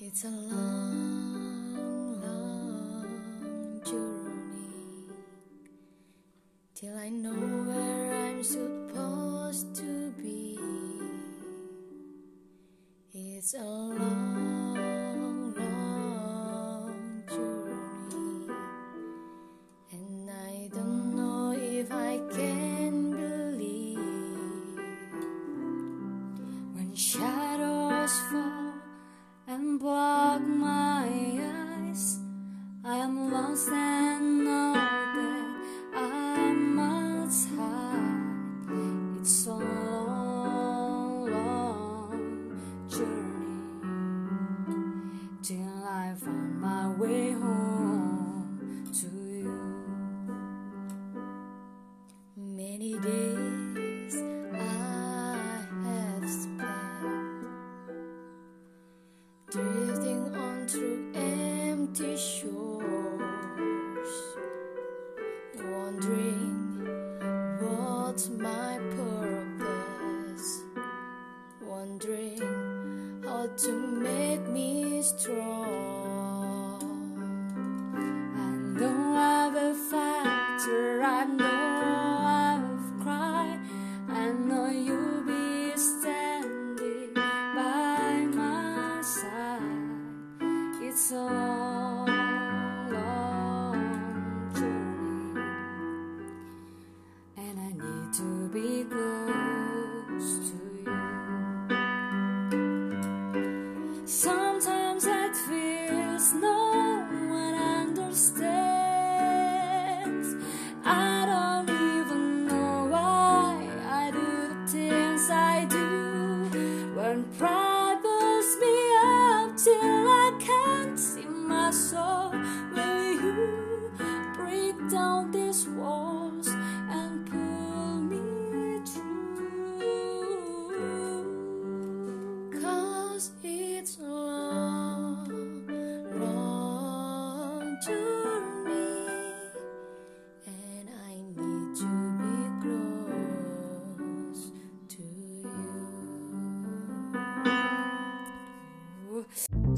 It's a long, long journey till I know where I'm supposed to be. It's a long, long journey, and I don't know if I can believe when shadows fall and block my eyes. I am lost and know that I must hide. It's a long, long journey till I find my way home to you. Many days I have spent drifting on through empty shores, wondering what's my purpose, wondering how to make me strong. I know I've factor, I know I've cried, I know you'll be standing by my side. It's a long, long journey, and I need to be close to you. Sometimes it feels no one understands. I don't even know why I do the things I do. When pride pulls me up till I can't see my soul, will you break down these walls and pull me through? 'Cause it's a long, long journey, and I need to be close to you.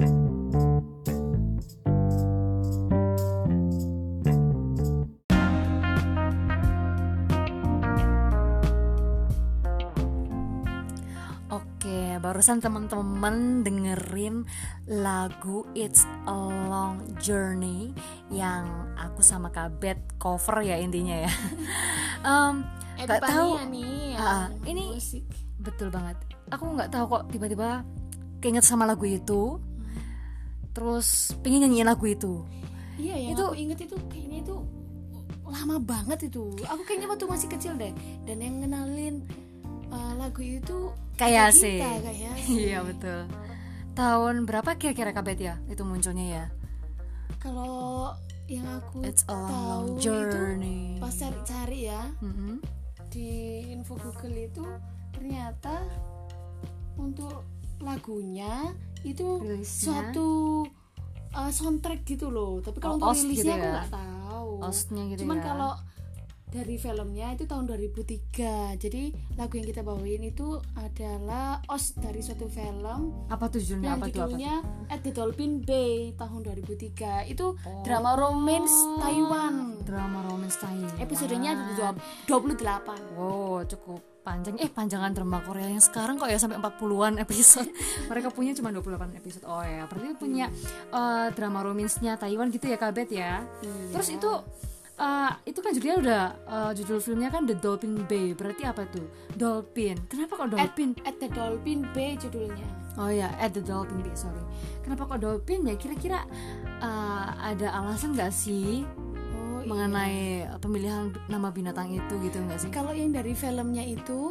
Oke, barusan teman-teman dengerin lagu It's a Long Journey yang aku sama Kabet cover ya intinya ya. Gak tahu nih ini musik. betul banget. Aku nggak tahu kok tiba-tiba keinget sama lagu itu, terus pengen nyanyiin lagu itu. Iya, yang Itu- aku inget itu kayaknya itu lama banget itu. Aku kayaknya waktu masih kecil deh. Dan yang ngenalin lagu itu Kayak kita, sih. kayak Iya betul. Tahun berapa kira-kira Kabet ya itu munculnya ya? Kalau yang aku It's a long tahu journey. itu pas cari-cari ya Mm-mm. di info Google itu ternyata untuk lagunya itu Rilisnya? suatu soundtrack gitu loh. Tapi kalau untuk OST rilisnya gitu aku ya? nggak tahu. OST-nya gitu Cuman ya? kalau dari filmnya itu tahun 2003. Jadi lagu yang kita bawain itu adalah OST dari suatu film Apa tuh judulnya? yang Apa tuh? judulnya At the Dolphin Bay tahun 2003. Itu Oh. drama romance Taiwan. Drama romance Taiwan. Episodenya ada 28. Wow, cukup panjang. Panjangan drama Korea yang sekarang kok ya sampai 40-an episode. Mereka punya cuma 28 episode. Oh ya, berarti punya drama romance-nya Taiwan gitu ya Kabet ya. Iya. Terus itu kan judulnya udah judul filmnya kan The Dolphin Bay. Berarti apa tuh? Dolphin. Kenapa kok dolphin? At the Dolphin Bay judulnya. Oh ya, At the Dolphin Bay, sorry. Kenapa kok dolphin ya? Kira-kira ada alasan nggak sih Oh, iya. mengenai pemilihan nama binatang itu gitu nggak sih? Kalau yang dari filmnya itu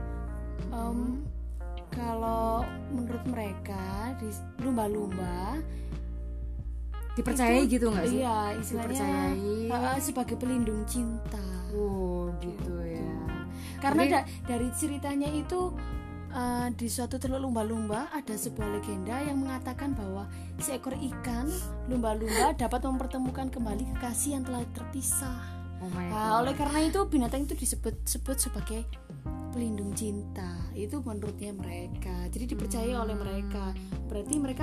kalau menurut mereka di lumba-lumba Dipercayai itu- gitu nggak sih? Iya, istilahnya Dipercayai. sebagai pelindung cinta. Oh gitu ya. Karena Jadi- dari ceritanya itu di suatu teluk lumba-lumba ada sebuah legenda yang mengatakan bahwa seekor ikan lumba-lumba dapat mempertemukan kembali kekasih yang telah terpisah. Oh my Nah, god. oleh karena itu binatang itu disebut sebagai pelindung cinta. Itu menurutnya mereka. Jadi dipercaya oleh mereka. Berarti mereka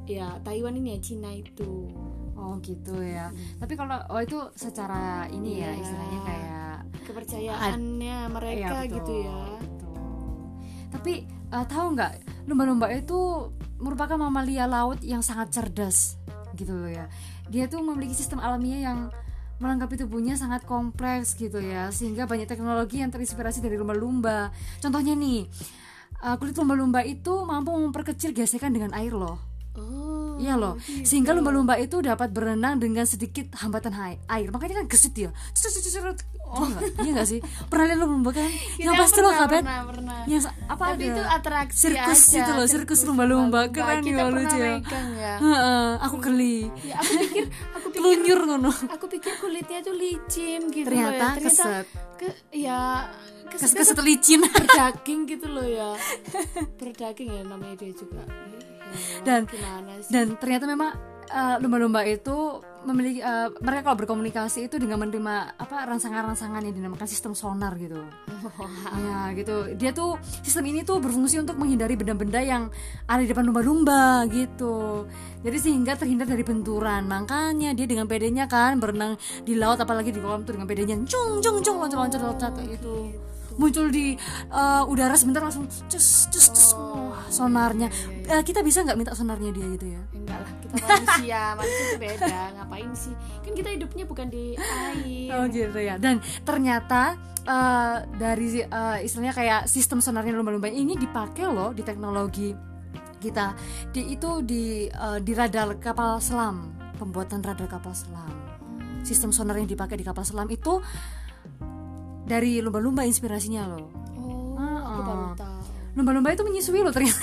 ya Taiwan ini ya, Cina itu. Oh gitu ya. Tapi kalau itu secara ini ya, Iya. istilahnya kayak Kepercayaannya mereka iya, betul, gitu ya. betul. Tapi tahu nggak, lumba-lumba itu merupakan mamalia laut yang sangat cerdas gitu loh ya. Dia tuh memiliki sistem alamiah yang melengkapi tubuhnya sangat kompleks gitu ya, sehingga banyak teknologi yang terinspirasi dari lumba-lumba. Contohnya nih, kulit lumba-lumba itu mampu memperkecil gesekan dengan air loh. Oh. Iya loh, gitu. sehingga lumba-lumba itu dapat berenang dengan sedikit hambatan air. Makanya kan gesit ya. Oh enggak, iya enggak sih? Pernah lihat lumba kan? Yang pasti lo kabet. Pernah. Yang apa Tapi ada? itu atraksi Sirkus aja, gitu loh, sirkus lumba-lumba. Keren kita ya, pernah lucu ya. megang ya. Heeh, aku geli. Ya, aku pikir Telunyur ngono. aku pikir kulitnya tuh licin gitu Ternyata loh ya. keset. Keset licin. berdaging gitu loh ya. Berdaging ya namanya dia juga. Dan gimana sih? dan ternyata memang lumba-lumba itu memiliki mereka kalau berkomunikasi itu dengan menerima rangsangan-rangsangan yang dinamakan sistem sonar gitu. Ya gitu. Dia tuh sistem ini tuh berfungsi untuk menghindari benda-benda yang ada di depan lumba-lumba gitu. Jadi sehingga terhindar dari benturan. Makanya dia dengan pedenya kan berenang di laut, apalagi di kolam tuh dengan pedenya cung loncat-loncat itu. Muncul di udara sebentar langsung cus sonarnya. Kita bisa nggak minta sonarnya dia gitu ya? Enggak lah, kita manusia itu beda. Ngapain sih? Kan kita hidupnya bukan di air. Oh gitu ya. Dan ternyata dari istilahnya kayak sistem sonarnya lumba-lumba ini dipakai loh di teknologi kita. Di radar kapal selam, pembuatan radar kapal selam. Sistem sonar yang dipakai di kapal selam itu dari lumba-lumba inspirasinya loh. Oh, aku baru tahu. Lumba-lumba itu menyusui loh ternyata.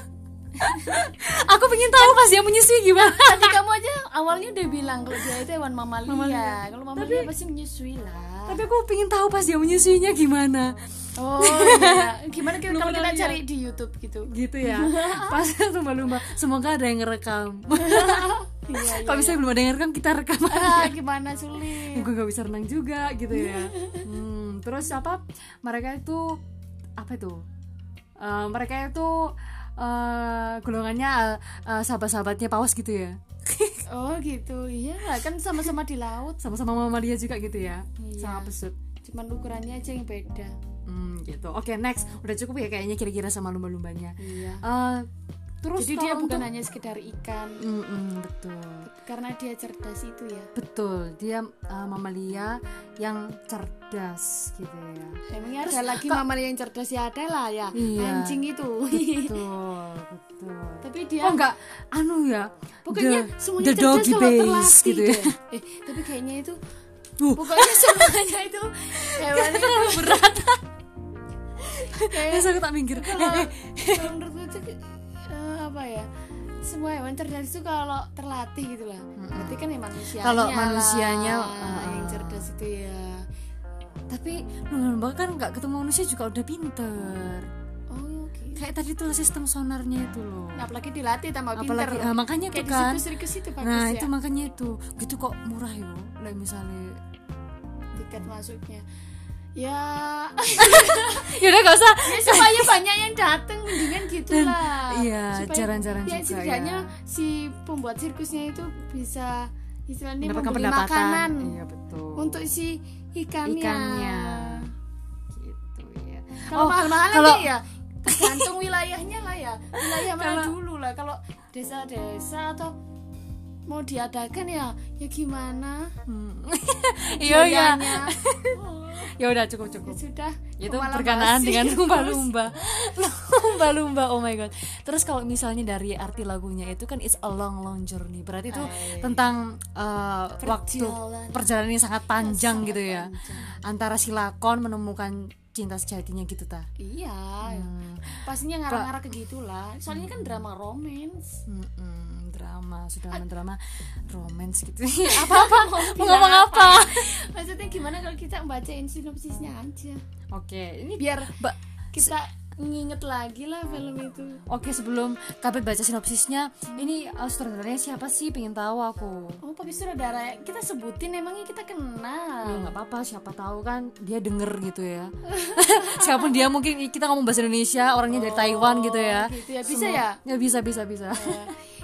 Aku pengen tahu pas dia menyusui gimana. Tadi kamu aja awalnya udah bilang kalau dia itu hewan mamalia. Kalau mamalia pasti menyusui lah. Tapi aku pengen tahu pas dia menyusuinya gimana. Oh iya. Gimana kalau kita Lumba-lumba. cari di YouTube gitu? Gitu ya. Pas lumba-lumba. Semoga ada yang ngerekam. Iya. Kalau misalnya belum ada yang ngerekam, kita rekam aja. Gimana sulit? Gue gak bisa renang juga gitu ya. Terus mereka itu mereka itu golongannya sahabat-sahabatnya paus gitu ya. Oh gitu. Iya kan sama-sama di laut. Sama-sama mamalia juga gitu ya. Iya. Sama pesut. Cuman ukurannya aja yang beda. Gitu. Oke, next. Udah cukup ya kayaknya kira-kira sama lumba-lumbanya. Iya. Terus Jadi dia bukan hanya sekedar ikan. Betul. Karena dia cerdas itu ya. Betul, dia mamalia yang cerdas gitu ya. Emangnya ada lagi mamalia yang cerdas ya, ada lah ya. Iya. Anjing itu. Betul. Tapi dia enggak ya. pokoknya semuanya the cerdas doggy kalau base terlatih gitu ya. deh. Tapi kayaknya itu pokoknya semuanya itu hewan itu Berat. kayak Aku tak minggir. kalau menurutku itu apa ya, semua hewan cerdas itu kalau terlatih gitu lah. Berarti kan ya manusianya Kalau manusianya yang cerdas itu ya. Tapi lumba kan nggak ketemu manusia juga udah pinter. Oh oke. Kayak tadi tuh sistem sonarnya itu loh. Nah, apalagi dilatih tambah pinter. Apalagi makanya kayak itu kan. di sirkus itu bagus Nah ya. itu makanya itu gitu kok murah yo. Like misalnya Tiket masuknya. Ya, ya udah gak usah. ya supaya banyak yang datang mendingan gitu lah. Iya, Supaya- jarang-jarang ya, juga setidaknya ya. si pembuat sirkusnya itu bisa istilahnya Mendapatkan membeli pendapatan. makanan Iya betul. untuk si ikannya. Gitu ya. Kalau mahal-mahal kalau- nanti ya tergantung wilayahnya lah ya. Wilayah mana dulu lah. Kalau desa-desa atau mau diadakan ya gimana? Iya ya. Biayanya. Ya udah cukup. Ya sudah. Itu malah berkenaan basi. dengan lumba-lumba. Oh my god. Terus kalau misalnya dari arti lagunya itu kan it's a long journey. Berarti itu tentang waktu perjalanan yang sangat panjang gitu ya. Antara si lakon menemukan cinta sejatinya gitu ta. Iya. Pastinya ngarang-ngarang ke gitulah. Soalnya kan drama romance. Drama sudah mendrama romance gitu. Apa mau bilang ngomong apa? Maksudnya gimana kalau kita bacain sinopsisnya aja? Oke, ini Biar kita nginget lagi lah film itu. Oke, sebelum Kabet baca sinopsisnya, ini sutradaranya siapa sih? Pengen tahu aku. Oh, pakai sutradara kita sebutin, emangnya kita kenal. Ya nggak apa-apa, siapa tahu kan dia denger gitu ya. Siapapun dia, mungkin kita ngomong bahasa Indonesia, orangnya dari Taiwan gitu ya. Gitu ya, bisa ya? Ya bisa.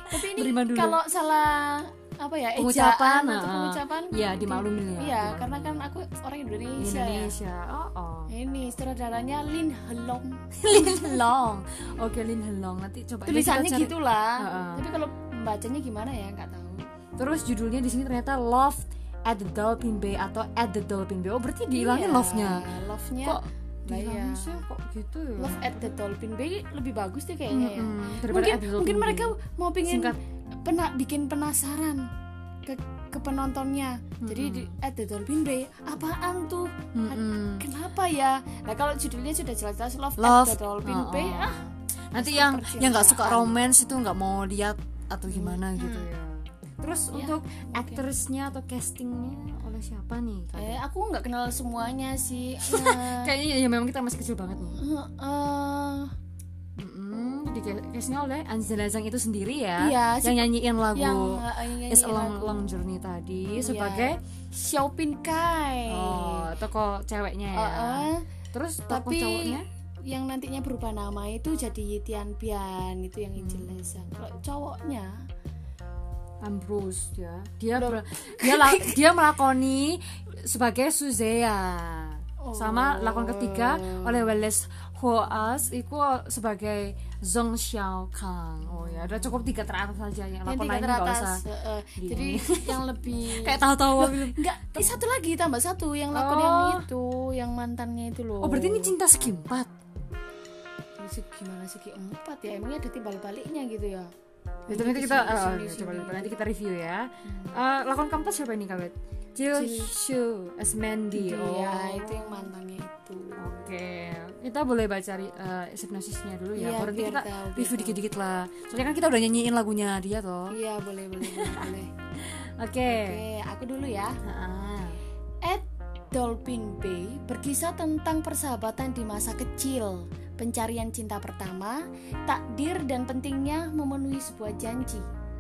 Tapi ini Beriman dulu. kalau salah apa ya Pengucapan, ejaan atau pengucapan ya dimaklumin ya. iya karena kan aku orang Indonesia, Indonesia. Oh. ini sutradaranya Lin Helong. Lin Helong. Oke, Lin Helong. Nanti coba Tulisannya kita cari. gitulah. Heeh. Tapi kalau membacanya gimana ya nggak tahu. Terus judulnya di sini ternyata Love at the Dolphin Bay atau At the Dolphin Bay. Oh, berarti dihilangin Iya, love-nya. Love-nya Kok lah ya. dihilangin sih kok gitu ya? Love at the Dolphin Bay lebih bagus deh kayaknya ya. Daripada Mungkin At the Dolphin mungkin Bay. mereka mau pingin Singkat. bikin penasaran ke penontonnya. Jadi di At the Dolphin Bay apaan tuh? Kenapa ya? Nah kalau judulnya sudah jelas-jelas Love at the Dolphin Bay, nanti yang nggak suka romance itu nggak mau lihat atau gimana gitu ya. Terus untuk aktrisnya atau castingnya oleh siapa nih? Aku nggak kenal semuanya sih. Kayaknya ya memang kita masih kecil banget nih. Jadi castingnya oleh Angela Zhang itu sendiri ya, Iya, yang nyanyiin lagu nyanyiin It's a Long, lagu. Long Journey tadi sebagai Xiao Pin Kai. tokoh ceweknya ya. Terus tokoh Tapi cowoknya yang nantinya berubah nama itu jadi Tian Bian, itu yang Angela Zhang. Kalau cowoknya Ambrose ya. Dia melakoni sebagai Suzea. Sama lakon ketiga oleh Wallace Hoas itu sebagai Zhong Xiaokang. Oh ya, udah cukup 3 teratas saja yang lakon lainnya enggak usah. Jadi yang lebih Kayak tahu-tahu enggak, satu lagi tambah satu yang lakon yang itu, yang mantannya itu loh. Oh, berarti ini cinta segi 4. Gimana segi 4 ya? Emangnya ada timbal baliknya gitu ya? Itu nanti kita coba nanti kita review ya. Lakon keempat siapa ini Kawet? Jill Shu Asmendi. Ya, itu yang mantannya itu. Oke, kita boleh baca sinopsisnya dulu ya. Iya, Nanti biar kita tahu, review dikit-dikit lah. Soalnya kan kita udah nyanyiin lagunya dia toh. Iya, boleh. Oke. Oke, aku dulu ya. Heeh. At Dolphin Bay berkisah tentang persahabatan di masa kecil, pencarian cinta pertama, takdir dan pentingnya memenuhi sebuah janji.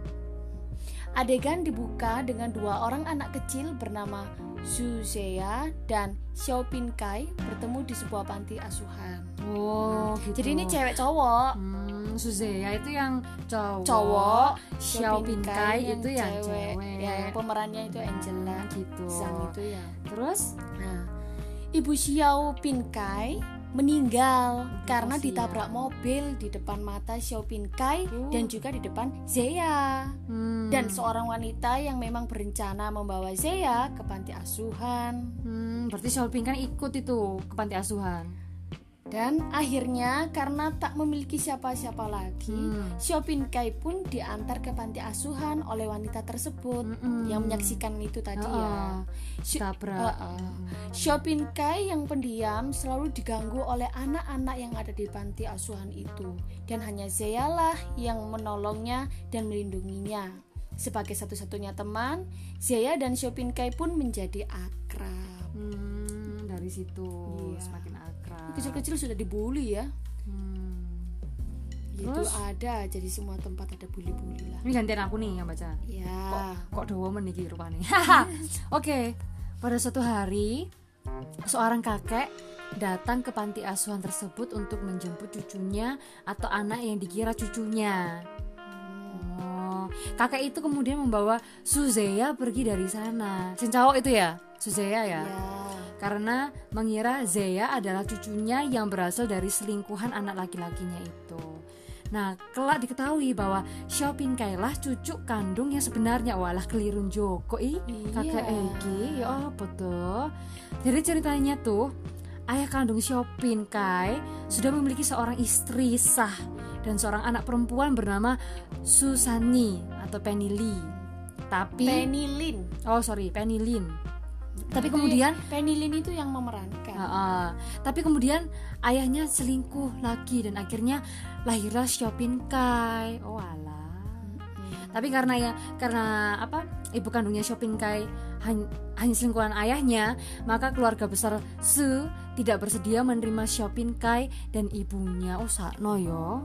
Adegan dibuka dengan 2 orang anak kecil bernama Su Zea dan Xiao Pin Kai bertemu di sebuah panti asuhan. Oh, gitu. Jadi ini cewek cowok. Suzea itu yang Cowok, Xiao Pin Kai itu yang cewek. Ya, yang pemerannya itu Angela gitu. Zhang itu ya. Terus Ibu Xiao Pin Kai meninggal karena kasihan. ditabrak mobil di depan mata Xiao Pin Kai dan juga di depan Zea. Dan seorang wanita yang memang berencana membawa Zea ke panti asuhan. Berarti Xiao Pin kan ikut itu ke panti asuhan. Dan akhirnya karena tak memiliki siapa-siapa lagi, Xiao Pin Kai pun diantar ke panti asuhan oleh wanita tersebut yang menyaksikan itu tadi ya. Tabrak. Xiao Pin Kai yang pendiam selalu diganggu oleh anak-anak yang ada di panti asuhan itu, dan hanya Zea lah yang menolongnya dan melindunginya. Sebagai satu-satunya teman, Zea dan Xiao Pin Kai pun menjadi akrab. Dari situ semakin akrab. Kecil-kecil sudah dibully ya. Itu Terus? ada, jadi semua tempat ada bully-bully lah. Ini gantian aku nih yang baca. Ya. Kok dowo men iki rupane. Oke. Pada suatu hari, seorang kakek datang ke panti asuhan tersebut untuk menjemput cucunya atau anak yang dikira cucunya. Kakek itu kemudian membawa Suzea pergi dari sana. Cincawok itu ya, Suzea ya. Karena mengira Zea adalah cucunya yang berasal dari selingkuhan anak laki-lakinya itu. Nah, kelak diketahui bahwa Xiao Pin Kai lah cucu kandung yang sebenarnya. Walah kelirun Joko kakek Egi ya apa tuh. Jadi ceritanya tuh ayah kandung Xiao Pin Kai sudah memiliki seorang istri sah dan seorang anak perempuan bernama Susani atau Penny Lee. Tapi Penny Lin. Tapi kemudian Penny Lin itu yang memerankan. Tapi kemudian ayahnya selingkuh lagi dan akhirnya lahirlah Xiao Pin Kai. Oh alah. Tapi karena ibu kandungnya Xiao Pin Kai hanya selingkuhan ayahnya, maka keluarga besar Su tidak bersedia menerima Xiao Pin Kai dan ibunya. Oh sakno yo.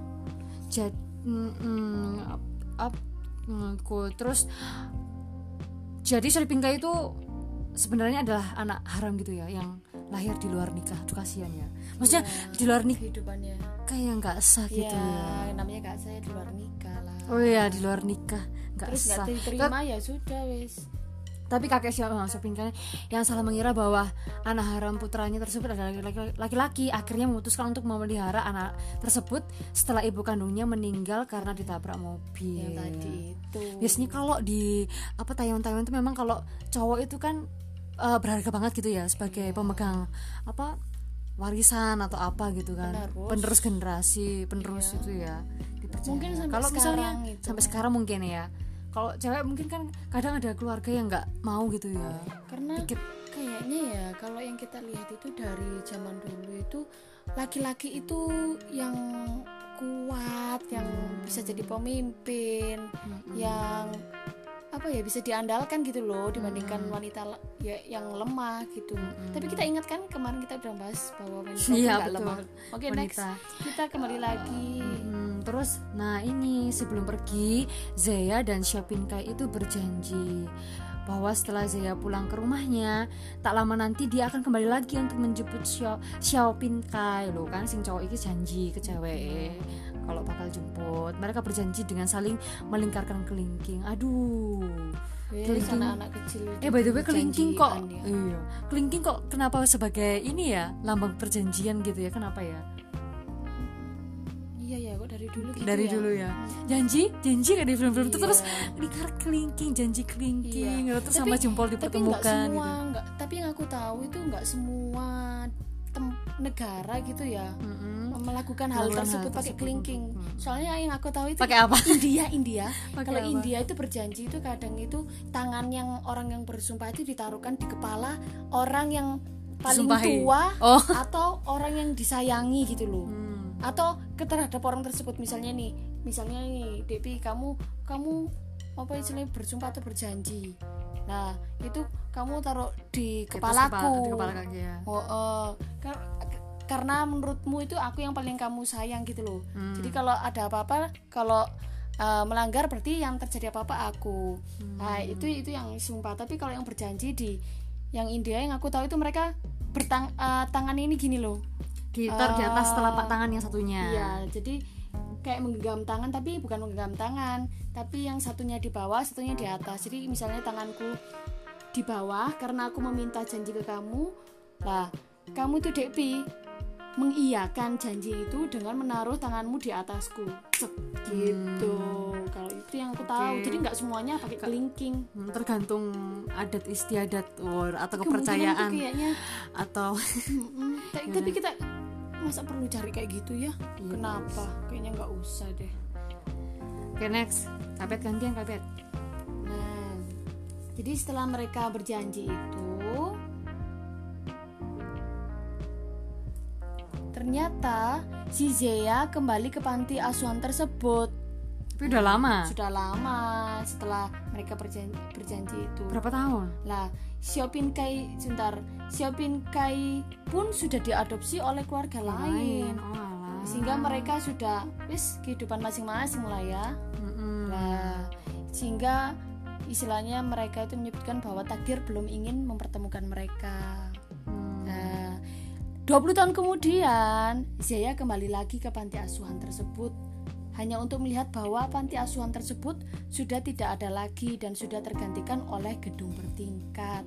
Terus jadi Xiao Pin Kai itu sebenarnya adalah anak haram gitu ya, yang lahir di luar nikah. Aduh kasihan ya. Maksudnya di luar nikah kehidupannya kayak nggak sah gitu ya. Namanya nggak sah di luar nikah lah. Oh iya, di luar nikah nggak Terus nggak sah. diterima ya sudah wis. Tapi kakek Siopin Kai yang salah mengira bahwa anak haram putranya tersebut adalah laki-laki, akhirnya memutuskan untuk memelihara anak tersebut setelah ibu kandungnya meninggal karena ditabrak mobil. Yang tadi itu. Biasanya kalau di Taiwan itu memang kalau cowok itu kan berharga banget gitu ya sebagai pemegang warisan atau apa gitu kan, penerus generasi, penerus itu ya dipercaya. Mungkin sampai kalau misalnya itu. sampai sekarang mungkin ya. Kalau cewek mungkin kan kadang ada keluarga yang nggak mau gitu ya. Karena kayaknya ya kalau yang kita lihat itu dari zaman dulu itu laki-laki itu yang kuat, yang bisa jadi pemimpin, yang bisa diandalkan gitu loh dibandingkan wanita yang lemah gitu. Tapi kita ingat kan kemarin kita udah bahas bahwa wanita itu nggak lemah. Oke, next kita kembali lagi. Terus, nah ini sebelum pergi, Zeya dan Siopin Kai itu berjanji bahwa setelah Zeya pulang ke rumahnya, tak lama nanti dia akan kembali lagi untuk menjemput Siopin Kai loh kan, sing cowok iki janji ke cewek kalau bakal jemput. Mereka berjanji dengan saling melingkarkan kelingking. Aduh. Kelingking anak kecil. By the way kelingking kok. Ya. Iya. Kelingking kok kenapa sebagai ini ya, lambang perjanjian gitu ya? Kenapa ya? Iya ya, kok dari dulu gitu dari ya. dulu ya. Janji kayak di film-film itu terus lingkar kelingking, janji kelingking, terus sama jempol dipertemukan gitu. Gitu. Tapi yang aku tahu itu nggak semua negara gitu ya melakukan hal tersebut pakai kelingking. Soalnya yang aku tahu itu pakai apa? India. Kalau apa? India itu berjanji itu kadang itu tangan yang orang yang bersumpah itu ditaruhkan di kepala orang yang paling tua atau orang yang disayangi gitu loh. Atau terhadap orang tersebut, misalnya nih Depi, kamu istilahnya bersumpah atau berjanji. Nah, itu kamu taruh di kepalaku. Di kepala kaki ya. Karena menurutmu itu aku yang paling kamu sayang gitu loh. Jadi kalau ada apa-apa, kalau melanggar berarti yang terjadi apa-apa aku. Nah, itu yang sumpah. Tapi kalau yang berjanji di yang India yang aku tahu itu mereka tangan ini gini loh. Ditaruh di atas telapak tangan yang satunya. Iya, jadi kayak menggenggam tangan, tapi bukan menggenggam tangan, tapi yang satunya di bawah, satunya di atas. Jadi misalnya tanganku di bawah karena aku meminta janji ke kamu. Lah, kamu tuh Depi mengiyakan janji itu dengan menaruh tanganmu di atasku. Gitu. Kalau itu yang aku tahu. Jadi nggak semuanya pakai kelingking. Tergantung adat istiadat atau kepercayaan kayaknya. Atau tapi kita masa perlu cari kayak gitu ya? Kenapa? Kayaknya nggak usah deh. Oke, next. Kapet gantian kapet. Nah, jadi setelah mereka berjanji itu, ternyata si Zeya kembali ke panti asuhan tersebut. Tapi udah lama. Sudah lama setelah mereka berjanji itu. Berapa tahun? Lah, Siopin Kai pun sudah diadopsi oleh keluarga lain. Sehingga mereka sudah kehidupan masing-masing lah ya. Nah, sehingga istilahnya mereka itu menyebutkan bahwa takdir belum ingin mempertemukan mereka. Nah, 20 tahun kemudian Zeya kembali lagi ke panti asuhan tersebut, hanya untuk melihat bahwa panti asuhan tersebut sudah tidak ada lagi dan sudah tergantikan oleh gedung bertingkat.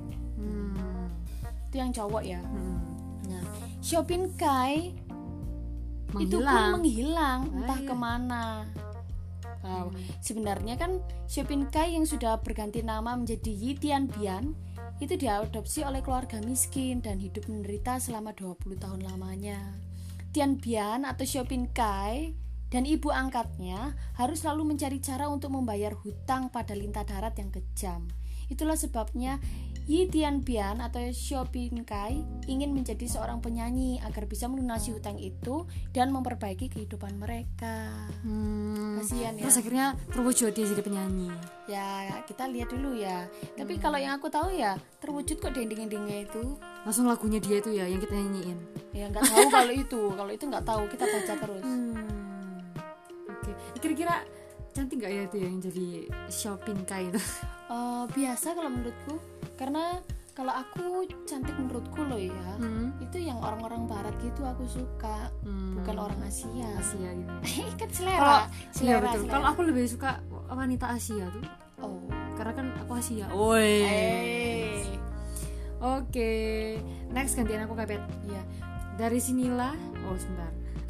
Itu yang cowok ya. Nah, Siopin Kai itu pun menghilang entah kemana. Sebenarnya kan Siopin Kai yang sudah berganti nama menjadi Yi Tianbian itu diadopsi oleh keluarga miskin dan hidup menderita selama 20 tahun lamanya. Tianbian atau Siopin Kai dan ibu angkatnya harus selalu mencari cara untuk membayar hutang pada lintah darat yang kejam. Itulah sebabnya Yi Tianbian atau Siopin Kai ingin menjadi seorang penyanyi agar bisa melunasi hutang itu dan memperbaiki kehidupan mereka. Kasihan ya. Terus akhirnya terwujud dia jadi penyanyi. Ya, kita lihat dulu ya. Tapi kalau yang aku tahu ya terwujud kok dending-dendingnya itu. Langsung lagunya dia itu ya yang kita nyanyiin. Ya nggak tahu kalau itu nggak tahu, kita baca terus. Oke. Kira-kira cantik nggak ya itu yang jadi Siopin Kai itu? Biasa kalau menurutku, karena Kalau aku cantik menurutku loh ya, itu yang orang-orang barat gitu aku suka, bukan orang Asia. Asia gitu. Kan selera. Iya betul. Kalau aku lebih suka wanita Asia tuh. Oh, Karena kan aku Asia. Woi. eh, Oke. Next gantian aku Kapet. iya. Dari sinilah. Oh sebentar.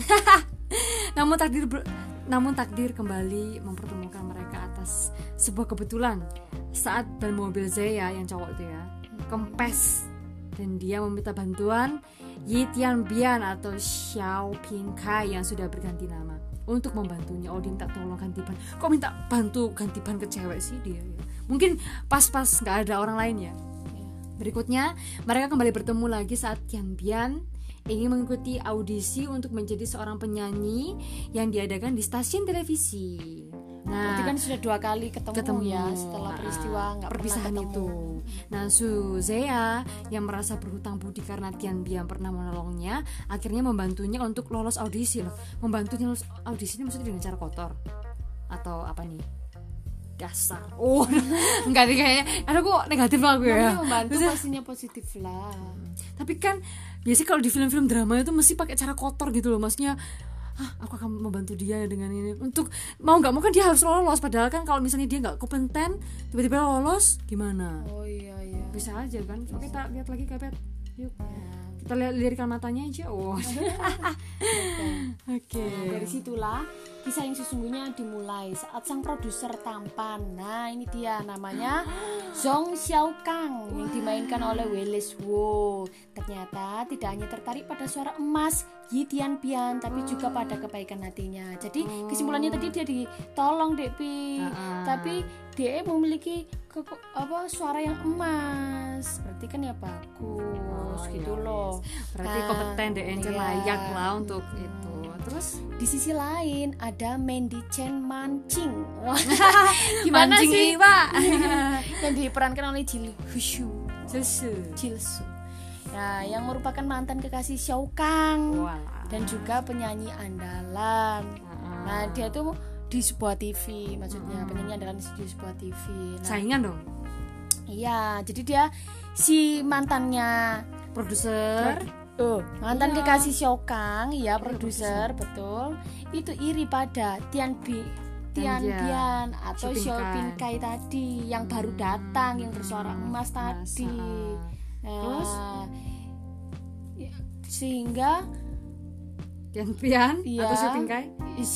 Namun takdir kembali mempertemukan mereka atas sebuah kebetulan saat ban mobil Zeya yang cowok itu ya kempes dan dia meminta bantuan Yi Tianbian atau Xiao Pingkai yang sudah berganti nama untuk membantunya. Oh dia minta tolong ganti ban. Kok minta bantu ganti ban ke cewek sih dia ya? Mungkin pas-pas nggak ada orang lain ya. Berikutnya mereka kembali bertemu lagi saat Tianbian ingin mengikuti audisi untuk menjadi seorang penyanyi yang diadakan di stasiun televisi. Nah, Berarti kan sudah 2 kali ketemu ya setelah peristiwa nggak pernah perpisahan ketemu. itu. Nah, Su Zeya yang merasa berhutang budi karena Tianbian pernah menolongnya, akhirnya membantunya untuk lolos audisi loh. Membantunya lolos audisi ini maksudnya dengan cara kotor atau apa nih? Dasar. Oh, enggak nih kayaknya. Ada kok negatif aku ya. Namanya membantu pastinya positif lah. Tapi kan biasanya kalau di film-film drama itu mesti pakai cara kotor gitu loh, maksudnya aku akan membantu dia dengan ini untuk mau nggak mau kan dia harus lolos, padahal kan kalau misalnya dia nggak kompeten tiba-tiba lolos gimana, Oh iya. bisa aja kan. Oke, kita lihat lagi Kapet, yuk kita lihat lirikan matanya aja. Oh oke. Dari situlah kisah yang sesungguhnya dimulai saat sang produser tampan. Nah ini dia namanya Zhong Xiaokang yang dimainkan oleh Wallace Wu. Ternyata tidak hanya tertarik pada suara emas Yi Tianbian, tapi juga pada kebaikan hatinya. Jadi kesimpulannya tadi dia ditolong Depi, tapi dia memiliki suara yang emas. Berarti kan ya bagus gitu loh. Berarti Nah, kompeten deh, Angel iya. layak lah untuk itu. Terus di sisi lain ada Mandy Chen Mancing. Gimana mancing sih? Pak? Yang diperankan oleh Jil Hushu. Susu. Nah, yang merupakan mantan kekasih Xiao Kang Walah. dan juga penyanyi andalan. Nah, dia tuh di sebuah TV, maksudnya penyanyi andalan di sebuah TV. Nah, Saingan dong. iya, jadi dia si mantannya Produser. mantan Iya. kekasih Xiao Kang, ya produser betul. Itu iri pada Tianbian atau Xiao Xiao Pingkai. Pingkai tadi yang baru datang yang bersuara emas tadi. Terus? Ya, sehingga Tianbian Iya. atau Xiao Pingkai?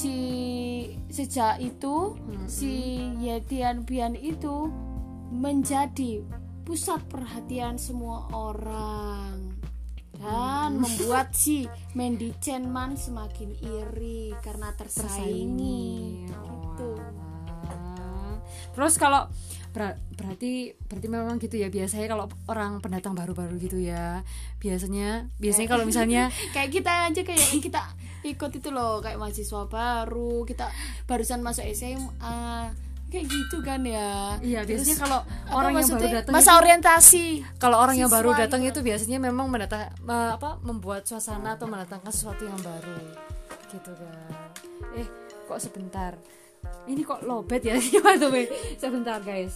sejak itu si Ye Tianbian itu menjadi pusat perhatian semua orang dan membuat si Mandy Chen Man semakin iri karena tersaingi gitu. Terus kalau berarti memang gitu ya, biasanya kalau orang pendatang baru-baru gitu ya, biasanya kalau misalnya Kayak kita aja, kayak kita ikut itu loh, kayak mahasiswa baru, kita barusan masuk SMA kayak gitu kan ya. iya biasanya Terus, kalau apa orang yang baru maksudnya, datang masa orientasi. kalau orang yang baru siswa datang gitu. itu biasanya memang membuat suasana atau mendatangkan sesuatu yang baru gitu kan. Kok sebentar ini kok lobet ya. Gimana tuh Be? Sebentar guys.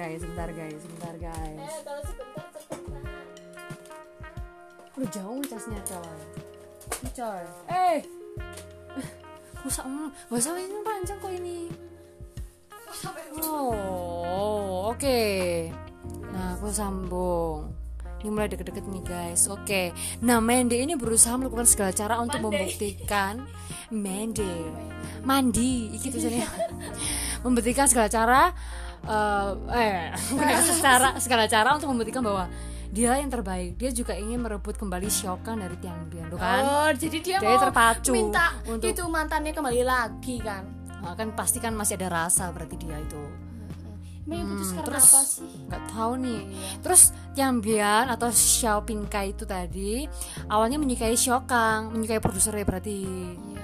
Udah jauh casnya coy. Rusak mulu. Gak usah ini panjang kok ini. Oh, oke. Nah, aku sambung. Ini mulai deket-deket nih guys. Oke. Nah, Mandy ini berusaha melakukan segala cara untuk membuktikan Mandi iki tulisannya. Membuktikan segala cara segala cara untuk membuktikan bahwa dia yang terbaik. Dia juga ingin merebut kembali Xiao Kang dari Tianbian, tuh kan? Oh, jadi dia Jadi mau terpacu minta untuk- itu mantannya kembali lagi kan? Nah, kan pasti kan masih ada rasa berarti dia itu. Emang yang putus karena terus apa sih? nggak tahu nih. Terus Tianbian atau Xiao Pingkai itu tadi awalnya menyukai Xiao Kang, menyukai produsernya berarti. Iya.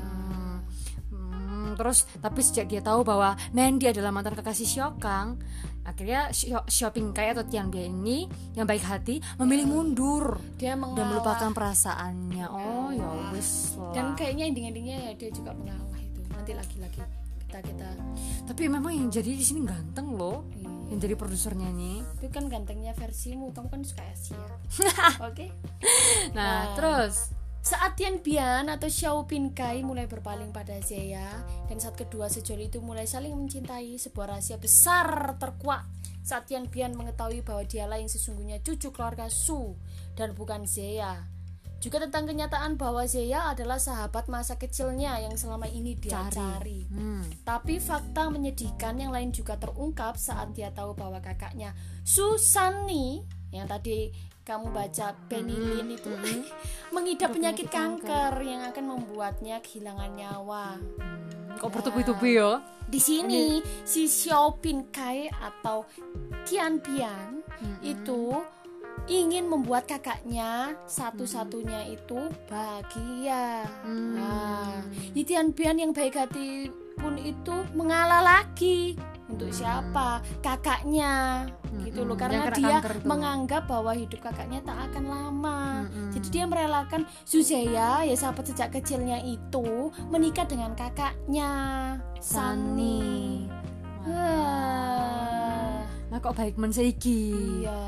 Terus tapi sejak dia tahu bahwa Mandy adalah mantan kekasih Xiao Kang, akhirnya Xiao Pingkai atau Tianbian ini yang baik hati memilih mundur Dia dan mengalah. melupakan perasaannya. Oh ya wes Dan lah. kayaknya ending-endingnya ya dia juga mengalah itu. Nanti lagi-lagi kita Tapi memang yang jadi di sini ganteng loh. iya. yang jadi produsernya nih. Itu kan gantengnya versimu, kamu kan suka Asia. Oke. Nah, terus saat Tian Bian atau Xiao Bin Kai mulai berpaling pada Zeya, dan saat kedua sejoli itu mulai saling mencintai, sebuah rahasia besar terkuak saat Tian Bian mengetahui bahwa dialah yang sesungguhnya cucu keluarga Su dan bukan Zeya. Juga tentang kenyataan bahwa Zeya adalah sahabat masa kecilnya yang selama ini dia cari. Tapi fakta menyedihkan yang lain juga terungkap saat dia tahu bahwa kakaknya Susani yang tadi kamu baca penilin itu mengidap penyakit kanker yang akan membuatnya kehilangan nyawa. Kok bertubi-tubi ya? Di sini si Xiao Bin Kai atau Tian Bian itu ingin membuat kakaknya satu-satunya itu bahagia. Nah, Tian Bian yang baik hati pun itu mengalah lagi. Untuk siapa? Kakaknya. Gitu loh, karena dia menganggap bahwa hidup kakaknya tak akan lama. Jadi dia merelakan Suzeya, ya sahabat sejak kecilnya itu, menikah dengan kakaknya Sunny. Nah, kok baik men saiki? Iya.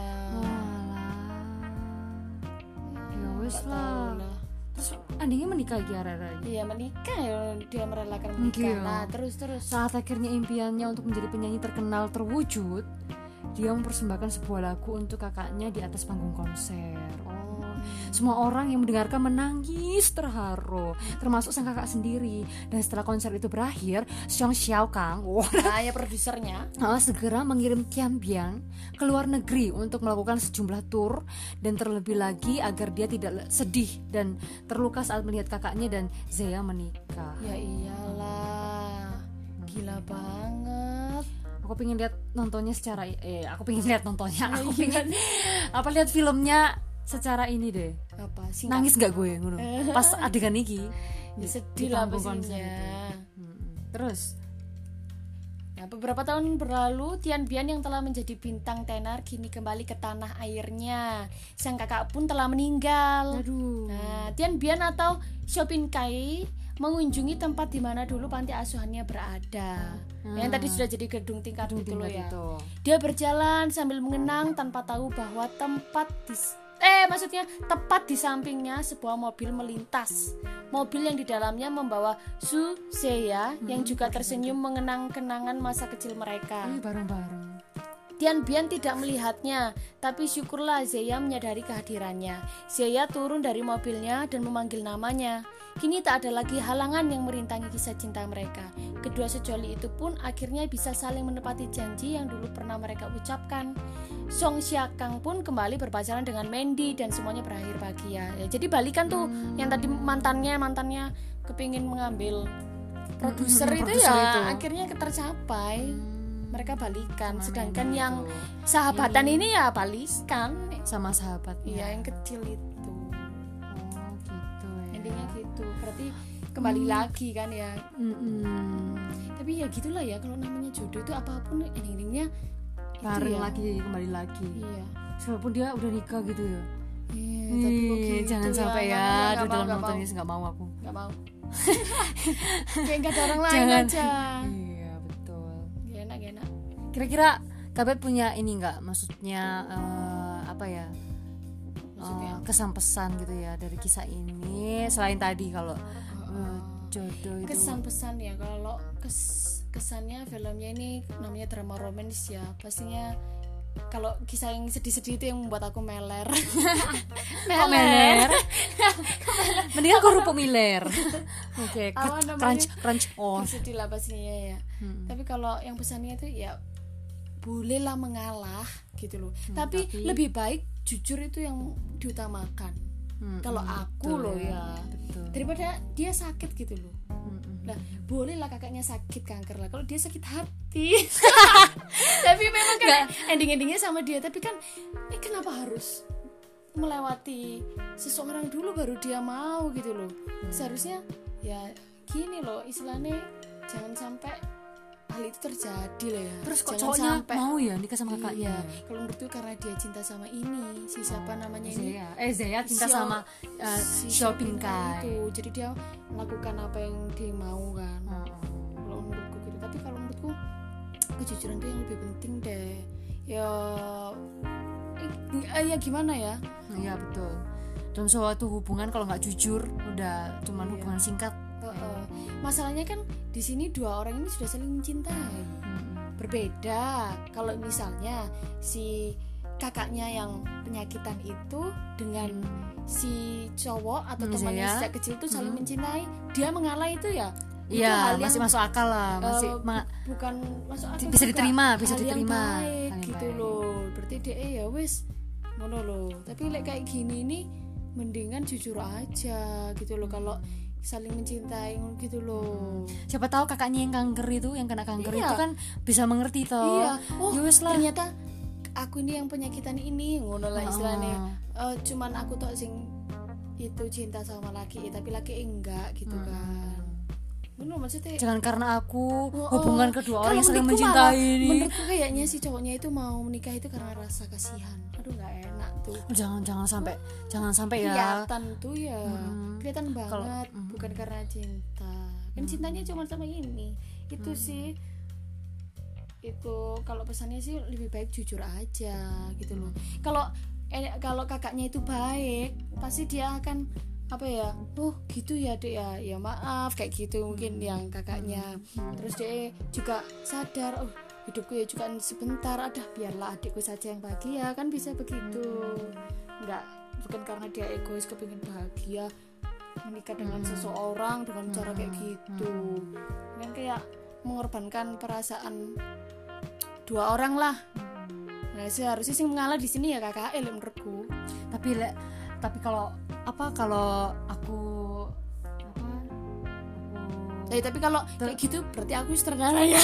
Lah. Terus endingnya menikah lagi arah-arah. Iya, menikah ya, dia merelakan menikah. Nah, terus saat akhirnya impiannya untuk menjadi penyanyi terkenal terwujud, dia mempersembahkan sebuah lagu untuk kakaknya di atas panggung konser. Semua orang yang mendengarkan menangis terharu, termasuk sang kakak sendiri. Dan setelah konser itu berakhir, Xiong Xiaokang, ya produsernya, segera mengirim Tian Bian ke luar negeri untuk melakukan sejumlah tur, dan terlebih lagi agar dia tidak sedih dan terluka saat melihat kakaknya dan Zeya menikah. Ya iyalah, gila banget. Aku pengen lihat nontonnya secara aku pengen lihat lihat filmnya secara ini deh. Apa sih? Nangis gak gue ngono pas adegan iki? Ya sedih lah pastinya. Terus beberapa tahun berlalu, Tian Bian yang telah menjadi bintang tenar kini kembali ke tanah airnya. Sang kakak pun telah meninggal. Nah, Tian Bian atau Xiao Bin Kai mengunjungi tempat di mana dulu panti asuhannya berada. Yang tadi sudah jadi gedung tingkat itu loh ya. Dia berjalan sambil mengenang tanpa tahu bahwa tepat di sampingnya sebuah mobil melintas. Mobil yang di dalamnya membawa Su Zeya yang juga tersenyum mengenang kenangan masa kecil mereka. Bareng-bareng. Tian Bian tidak melihatnya, tapi syukurlah Zeya menyadari kehadirannya. Zeya turun dari mobilnya dan memanggil namanya. Kini tak ada lagi halangan yang merintangi kisah cinta mereka. Kedua sejoli itu pun akhirnya bisa saling menepati janji yang dulu pernah mereka ucapkan. Song Xiakang pun kembali berpacaran dengan Mandy dan semuanya berakhir bahagia. Ya, jadi balikan tuh yang tadi mantannya kepingin mengambil produser itu akhirnya tercapai. Mereka balikan, sedangkan yang sahabatan ini ya balikan sama sahabatnya. Iya, yang kecil itu. Gitu ya. Endingnya gitu. Berarti kembali lagi kan ya. Tapi ya gitulah ya, kalau namanya jodoh itu apapun endingnya bareng lagi, kembali lagi. Iya. Walaupun dia udah nikah gitu ya. Tapi gitu jangan sampai ya. Aduh, dalam nonton ini nggak mau aku. Nggak mau. Kayak nggak ada orang lain aja. Iya, betul. Gak enak. Kira-kira Kabet punya ini nggak? Maksudnya apa ya? Kesan pesan gitu ya dari kisah ini. Selain tadi kalau jodoh itu. Kesan pesan ya, kalau kesannya filmnya ini namanya drama romantis ya. Pastinya kalau kisah yang sedih-sedih itu yang membuat aku meler. meler. Mendingan kerupuk miler. Oke, crunch. Sedih lah pastinya ya. Tapi kalau yang pesannya itu ya bolehlah mengalah gitu loh. Tapi lebih baik jujur itu yang diutamakan. Kalau aku loh ya. Betul. Daripada dia sakit gitu loh. Nah, bolehlah kakaknya sakit kanker lah. Kalau dia sakit hati. Tapi memang kan ending-endingnya sama dia. Tapi kan kenapa harus melewati seseorang dulu baru dia mau gitu loh. Seharusnya ya gini loh, istilahnya jangan sampai hal itu terjadi lah ya. Terus kok cowoknya mau ya nikah sama kakaknya? Kalau menurutku karena dia cinta sama ini, si siapa namanya ini? Zeya cinta sama Xiao Bin Kai. Jadi dia melakukan apa yang dia mau kan. Kalau menurutku gitu. Tapi kalau menurutku kejujuran itu yang lebih penting deh. ya gimana ya? Iya betul. Dalam suatu hubungan kalau nggak jujur udah cuman hubungan singkat. Masalahnya kan di sini dua orang ini sudah saling mencintai. Berbeda kalau misalnya si kakaknya yang penyakitan itu dengan si cowok atau temannya sejak kecil itu saling mencintai, dia mengalah itu ya. Iya, masih masuk akal lah, masih bukan masuk akal. Bisa juga. diterima, bisa Hal diterima. Yang baik, gitu loh. Berarti dia ya wis ngono loh. Tapi kayak gini nih mendingan jujur aja gitu loh kalau saling mencintai gitu loh. Siapa tahu kakaknya yang kanker itu, yang kena kanker itu kan bisa mengerti toh. Iya. Oh, lah. Ternyata aku ini yang penyakitan ini ngono lah istilahnya. Cuman aku tuh sing itu cinta sama laki, tapi laki enggak gitu kan. Bener maksudnya. Jangan karena aku hubungan kedua orang yang saling mencintai ini. Menurutku kayaknya si cowoknya itu mau menikah itu karena rasa kasihan. Aduh nggak enak tuh. Jangan sampai ya. Kelihatan tuh ya. Kelihatan banget bukan karena cinta. Kan cintanya cuma sama ini. Itu sih. Itu kalau pesannya sih lebih baik jujur aja gitu loh. Kalau kakaknya itu baik, pasti dia akan apa ya, gitu ya dek ya maaf kayak gitu mungkin yang kakaknya. Terus dia juga sadar, hidupku ya juga sebentar, biarlah adikku saja yang bahagia, kan bisa begitu. Bukan karena dia egois kepingin bahagia menikah dengan seseorang dengan cara kayak gitu, kan kayak mengorbankan perasaan dua orang lah. Nah seharusnya sih mengalah di sini ya kakak menurutku. Tapi kalau aku tapi kalau kayak gitu berarti aku sutradara ya.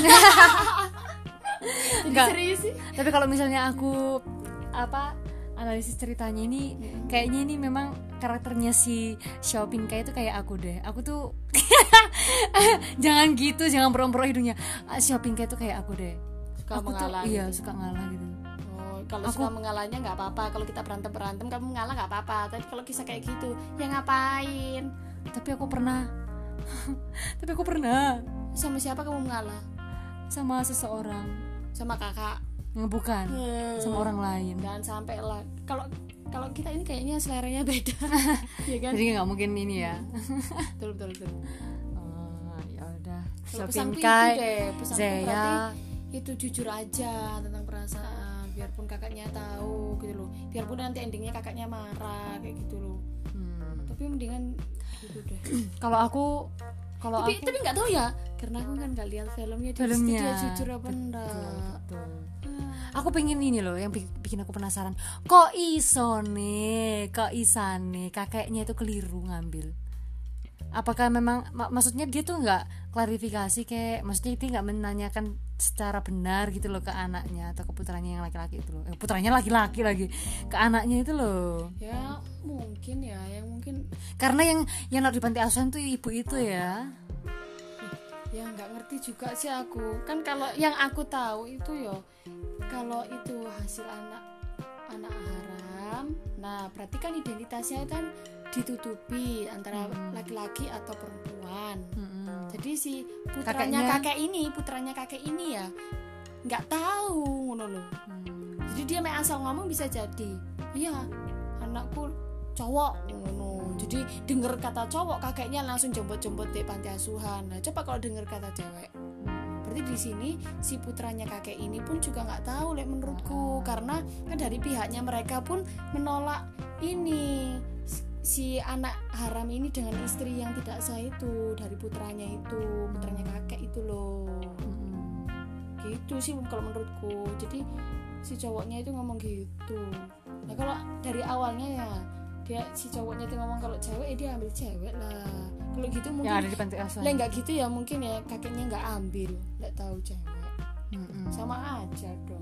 Enggak serius sih. Tapi kalau misalnya aku analisis ceritanya ini kayaknya ini memang karakternya si Xiaopingkai itu kayak aku deh. Aku tuh jangan gitu, jangan beromprok hidungnya. Xiaopingkai itu kayak aku deh. Suka mengalah. Iya, suka ngalah gitu. Kalau suka mengalahnya nggak apa-apa. Kalau kita berantem kamu mengalah nggak apa-apa. Tapi kalau kisah kayak gitu ya ngapain? Tapi aku pernah Sama siapa kamu mengalah? Sama seseorang. Sama kakak? Bukan, sama orang lain. Jangan sampai lah. Kalau kita ini kayaknya seleranya beda. Ya kan? Jadi nggak mungkin ini ya. Betul. Ya udah. Xiaopingkai, Zeya itu jujur aja tentang perasaan, biarpun kakaknya tahu gitu loh, biarpun nanti endingnya kakaknya marah kayak gitu loh. Tapi mendingan gitu deh. Tapi nggak tahu ya, karena aku kan nggak lihat filmnya. Dia jujur apa enggak. Betul. Aku pengen ini loh yang bikin aku penasaran. Kok isane kakeknya itu keliru ngambil? Apakah memang maksudnya dia tuh nggak klarifikasi kayak, maksudnya dia nggak menanyakan secara benar gitu loh ke anaknya atau ke putranya yang laki-laki itu loh, putranya laki-laki lagi ke anaknya itu loh. Ya mungkin karena yang di panti asuhan tuh ibu itu ya nggak ngerti juga sih aku. Kan kalau yang aku tahu itu kalau itu hasil anak haram, nah berarti kan identitasnya kan ditutupi antara laki-laki atau perempuan. Jadi si putranya kakek ini ya nggak tahu ngono loh. Jadi dia asal ngomong bisa jadi iya anakku cowok ngono. Jadi denger kata cowok kakeknya langsung jombot-jombot di panti asuhan. Nah coba kalau denger kata cewek, berarti di sini si putranya kakek ini pun juga nggak tahu menurutku, karena kan dari pihaknya mereka pun menolak ini si anak haram ini dengan istri yang tidak sah itu dari putranya kakek itu loh. Gitu sih kalau menurutku. Jadi si cowoknya itu ngomong gitu. Nah kalau dari awalnya ya si cowoknya itu ngomong kalau cewek dia ambil cewek lah. Kalau gitu mungkin yang ada di panti asuhan. Nggak gitu ya mungkin ya kakeknya nggak ambil, nggak tahu cewek. Sama aja dong.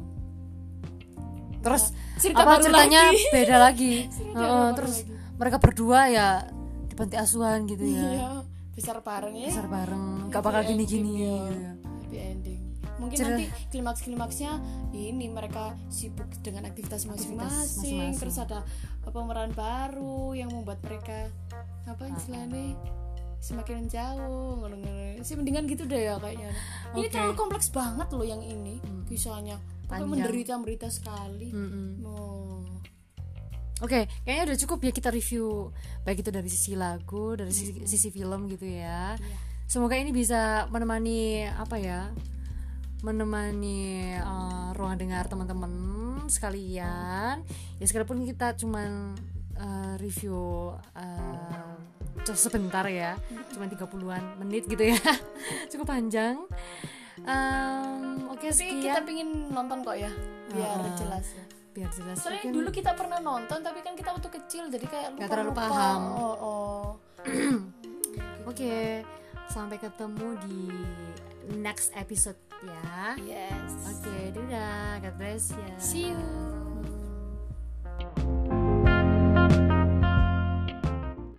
Terus ceritanya lagi. Beda lagi. Terus lagi. Mereka berdua ya di panti asuhan gitu ya. Iya, besar bareng. Gak bakal gini-gini ya. Happy ending. Mungkin nanti klimaks-klimaksnya ini mereka sibuk dengan aktivitas masing-masing. Terus ada pemeran baru yang membuat mereka istilahnya semakin jauh. Sih mendingan gitu deh ya kayaknya. Ini terlalu kompleks banget loh yang ini kisahnya. Menderita sekali. Oke, kayaknya udah cukup ya kita review baik itu dari sisi lagu, dari sisi film gitu ya. Semoga ini bisa menemani ruang dengar teman-teman sekalian. Ya sekalipun kita cuman review sebentar ya, cuma 30-an menit gitu ya. Cukup panjang. Oke, Tapi sekian. kita pingin nonton kok ya, biar jelas ya. Biar jelas. Soalnya dulu kita pernah nonton, tapi kan kita waktu kecil, jadi kayak lupa. Gak terlalu paham. Oke, sampai ketemu di next episode ya. Yes. Oke, dadah, God bless ya. See you.